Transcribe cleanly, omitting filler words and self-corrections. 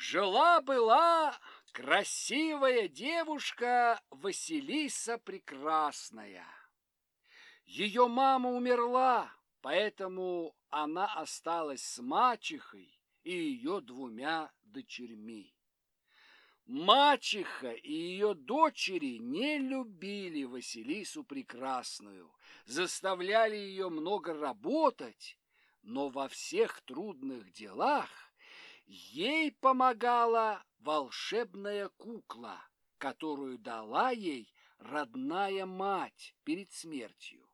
Жила-была красивая девушка Василиса Прекрасная. Ее мама умерла, поэтому она осталась с мачехой и ее двумя дочерьми. Мачеха и ее дочери не любили Василису Прекрасную, заставляли ее много работать, но во всех трудных делах ей помогала волшебная кукла, которую дала ей родная мать перед смертью.